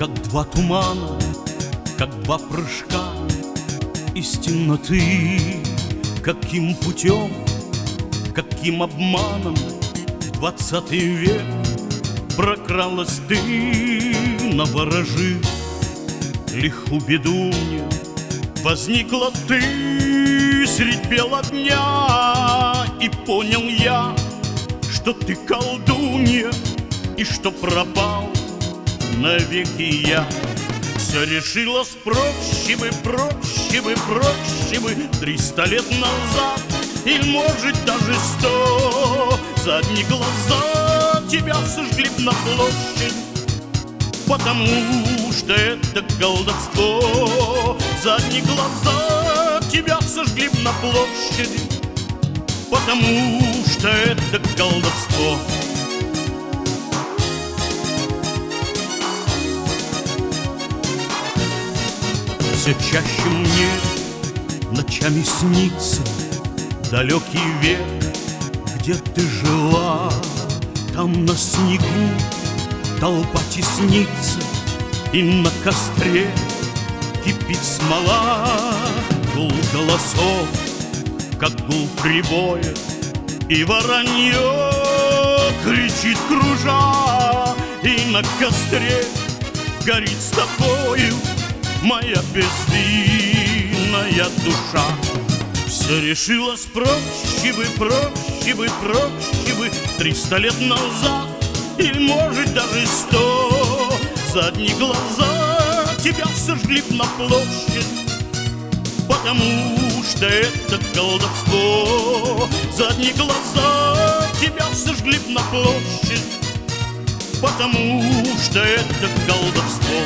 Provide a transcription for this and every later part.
как два тумана, как два прыжка из темноты. Каким путем, каким обманом в 20 век прокралась ты, наворожив лиху беду мне. Возникла ты средь бела дня, и понял я, что ты колдунья, и что пропал навеки я. Все решилось проще бы, проще бы, проще бы 300 лет назад, или, может, даже 100. Задние глаза тебя сожгли на площадь, потому что это колдовство. Задние глаза тебя сожгли на площади, потому что это колдовство. Все чаще мне ночами снится далекий век, где ты жила. Там на снегу толпа теснится, и на костре кипит смола. Гул голосов, как гул прибоя, и воронье кричит кружа. И на костре горит с тобою моя безвинная душа. Все решилось проще бы, проще бы, проще бы 300 лет назад, или, может, даже 100. Задние глаза тебя сожгли на площадь, потому что это колдовство. Задние глаза тебя сожгли на площадь, потому что это колдовство.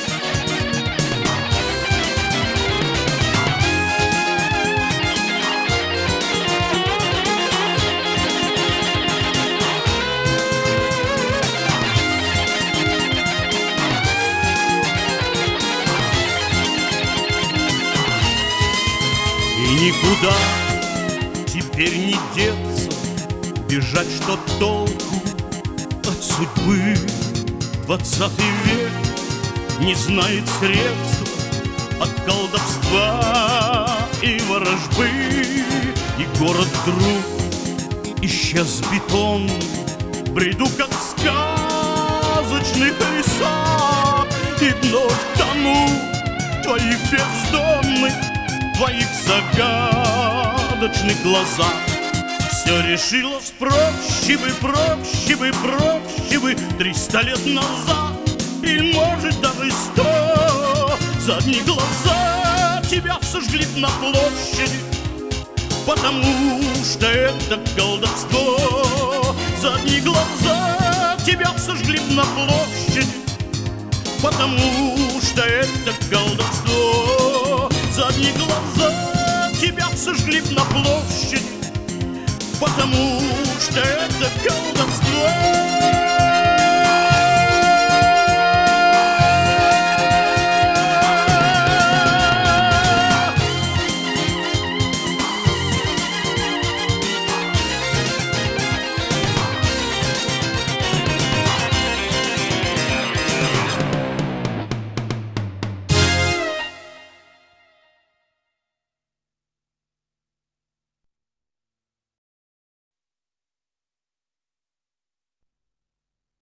И никуда теперь не деться, бежать что толку от судьбы. 20 век не знает средств от колдовства и ворожбы. И город вдруг исчез бетон, бреду как в сказочных лесах, и вновь тону твоих бездонных, твоих загадочных глазах. Все решилось проще бы, проще бы, проще бы 300 лет назад, или, может, даже 100. Задние глаза тебя сожгли на площади, потому что это колдовство. Задние глаза тебя сожгли на площади, потому что это колдовство. Задние глаза тебя сожгли на площадь, потому что это колдовство.